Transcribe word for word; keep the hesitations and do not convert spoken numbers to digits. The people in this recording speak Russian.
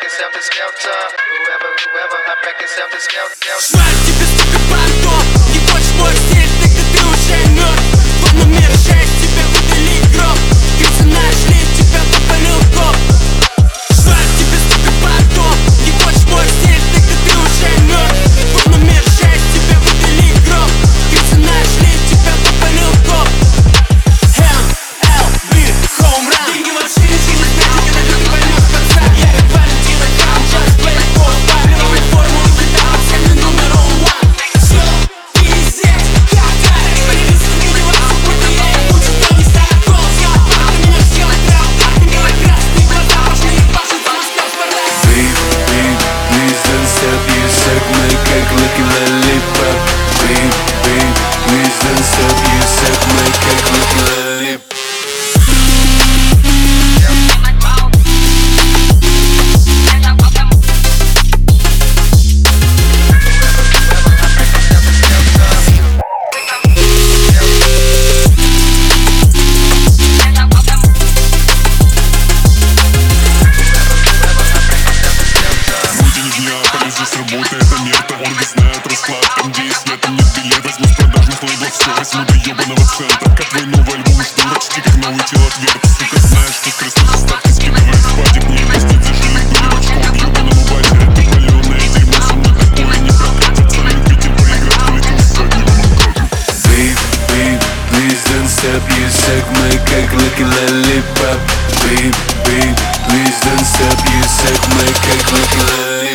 yourself to skelter. Whoever, whoever, I back yourself to skelter. Жаль тебе, сука, бандон. Не хочешь мой стиль, так ты, ты уже мертв. Вот номер шесть, тебя выдали гроб. Крысы нашли, тебя попалил коп. Жаль тебе, сука, бандон. Не хочешь мой стиль, так ты, ты уже мертв. Вот номер шесть, тебя выдали гроб. Крысы нашли, тебя попалил коп. М Л B, home run. Деньги вообще ничего не значит, когда ты не поймешь конца. Я как Валентина Хам, just play it for fun. Новый формулы гитара, цены номер one. Все, пиздец, как так? Экспериментов не деваться, будто я их учу, то не ставят голос. Я отпал, ты меня сделай трал, так ты белый красный глаза, пошли и пашут, за нас пёс порвал. Babe, babe, please don't stop, you suck my cock like a lollipop. Babe, babe, please don't stop, you suck my cock like a lollipop. Здесь работа, это мерта, орги знают расклад. Там где есть нет, там нет билет. Возьму с продажных лейблов все, возьму до ебаного цента. Как твой новый альбом, что почти как новый телотверд. Сука, знаешь, что скрестные заставки скидывает в падик. Мне пиздец, зажили были в очком, ебаному батере. Ты паленое дерьмо, со мной такое не прокатит. Сам любитель проиграть, полетел с заднего монтажа. Babe, babe, please don't stop, you suck my cock like a lollipop. Babe, babe, please don't stop, you suck my cock like a lollipop.